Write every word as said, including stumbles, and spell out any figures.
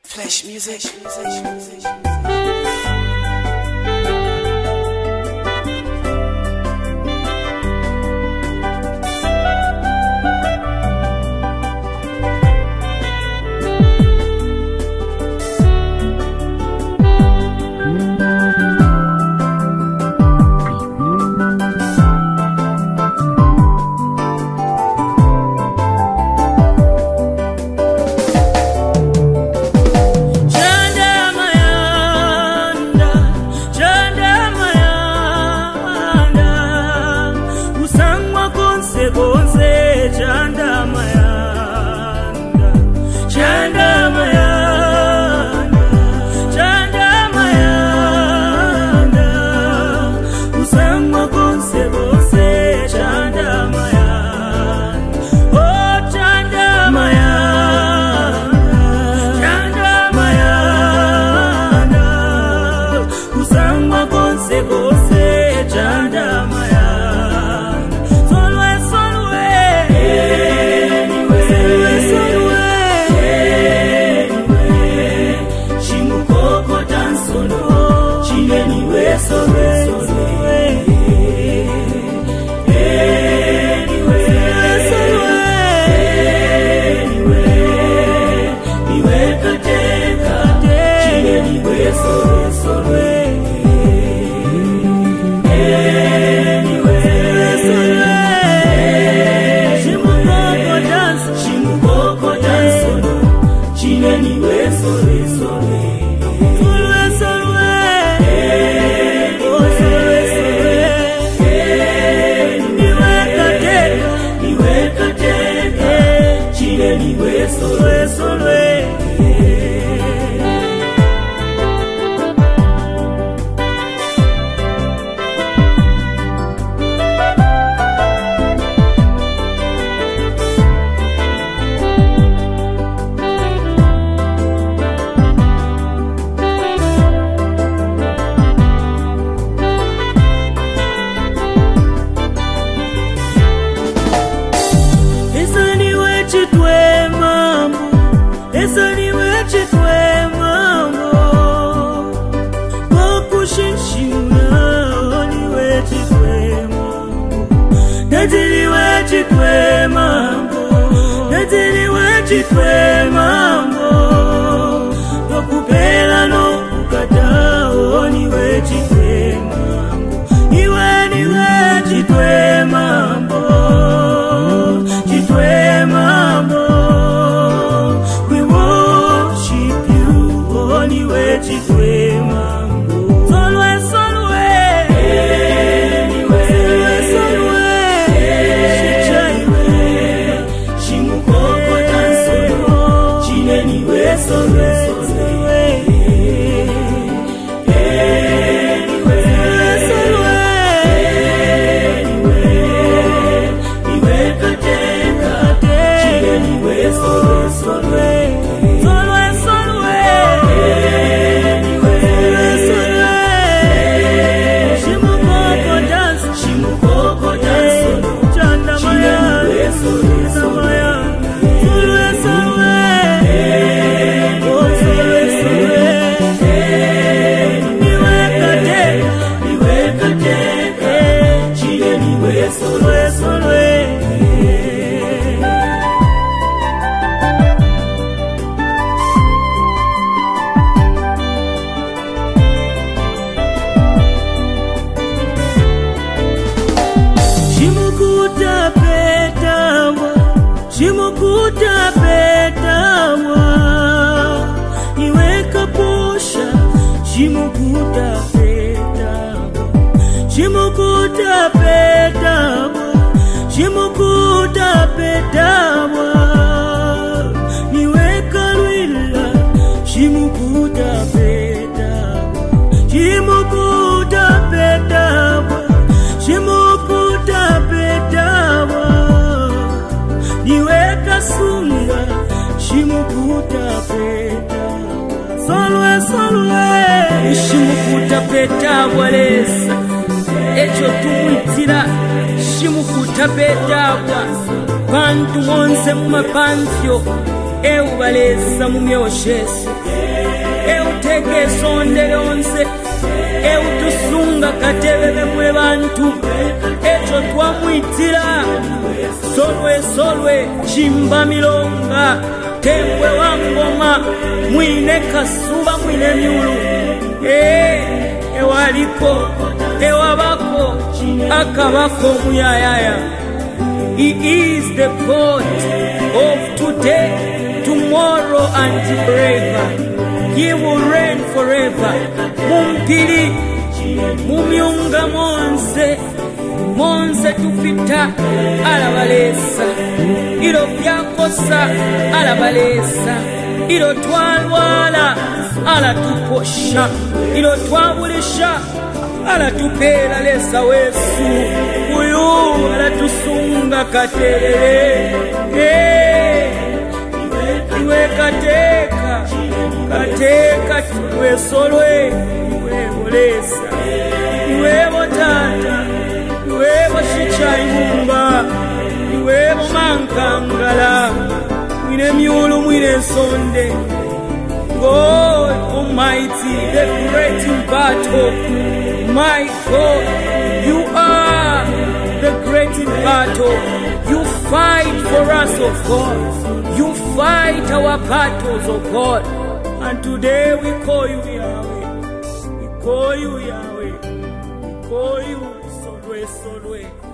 Flash music. Echo tumwitira shimukuta bedagwa bantu wonse mumapanzyo eubalesa mu myosheso eutegeesa onde lonse eutusunga katebebe mwe bantu ekyo twamwitira solwe solwe chimba milonga tembwe wa ngoma mwine kasuba mwine myulu eh ewaliko ewabako akabako muyayaya. He is the God of today, tomorrow and forever. He will reign forever. Mumpili mumyunga monse monse tupita alabalesa ilo vyakosa alabalesa ilo twalwala alatuposha ilo twabulisha alatupela lesa wesu uyu alatusunga katerere eh iwe kateka kateka tuwe solwe iwe olesa iwe botata iwe boshicha imumba iwe bomankangala mwine myulu mwine sonde. God Almighty, the great in battle. My God, you are the great in battle. You fight for us, oh God. You fight our battles, oh God. And today we call you Yahweh. We call you Yahweh. We call you Solwe Solwe.